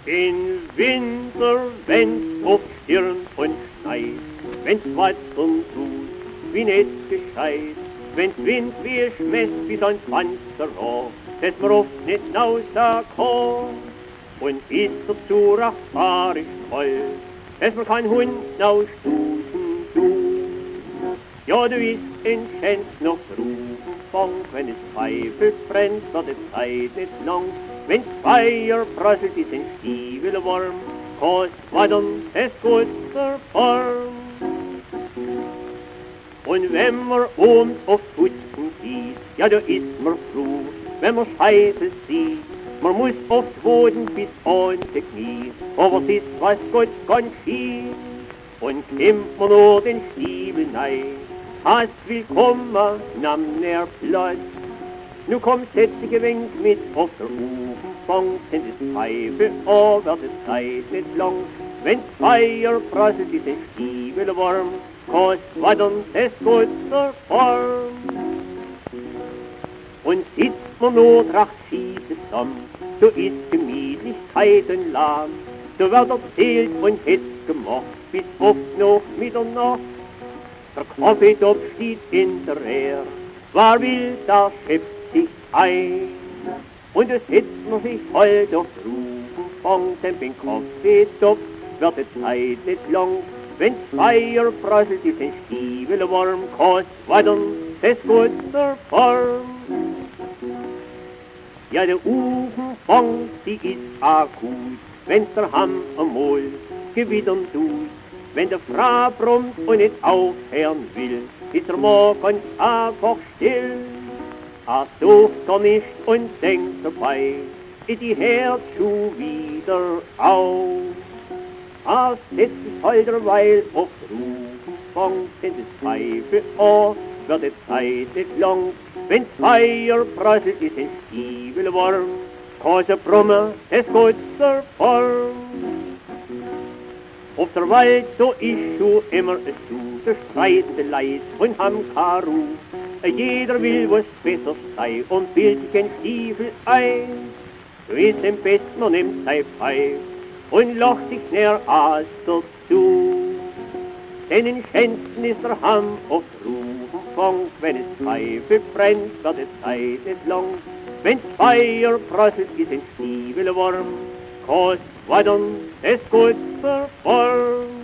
In Winter, wenn's auf Stirn und schneit, wenn's Watzen tut, wie net gescheit, wenn's Wind wie schmesst bis ans Fenster rauf, dass man oft nicht rauskommt. Und ist der Zurach fahrig voll, dass man kein Hund rausstoßen tut. Ja, du ist in Schänz noch Rubenfang, wenn es Pfeife brennt, wird die Zeit nicht lang. Wenn's Feier prasselt, ist ein Stiefel warm, kost wadern, es gut zur Form. Und wenn man oben auf Putzen geht, ja, da ist man froh, wenn man Scheiße sieht. Man muss oft Boden bis an die Knie, aber es ist, was Gott kann schief. Und nimmt man nur den Stiefel nein, hast willkommen, nahm der Platz. Nu kommt setze gewinnt mit auf der Ofenfang, sind es Pfeife, aber die Zeit nicht lang. Wenn's Feier prasselt, ist ein Stiefel warm, kost wadern, es gut zur Form. Und sitzt man nur tracht sie zusammen, so ist Gemütlichkeit und Lärm. So wird erzählt und het gemacht, bis oft noch Mitternacht. Der Kaffeetopf steht in der Rehr, wer will, da schöpft sich ein. Und es setzt man sich halt auf Rubenfang, denn beim Kaffeetopf wird die Zeit nicht lang. Wenn's Feier prasselt, ist ein Stiefel warm, kost wadern, es gut zur Form. Ja, der Ofenfang, die ist auch gut, wenn's der Hamm einmal gewittern tut. Wenn der Frau brummt und nicht aufhören will, ist der Mann ganz einfach still. Sucht er nicht und denkt dabei, die Herz schon wieder auf. Setzt sich halt derweil auf Rubenfang, denn das Pfeife an, wird die Zeit nicht lang. Wenn's Feier prasselt, ist ein Stiefel warm, Kase Brumme, es gut zur Form. Auf der Wald, so ist schon immer es zu, der streitende Leid und ham Karu. Jeder will, was besser sei und bildet sich ein Stiefel ein. So ist am besten, man nimmt sein Pfeif und lacht sich näher als dazu. Denn in Schänzen ist der Hamm oft Rubenfang, wenn es Pfeife brennt, wird die Zeit nicht lang. Wenn's Feier prasselt, ist ein Stiefel warm, kost wadern, es gut zur Form.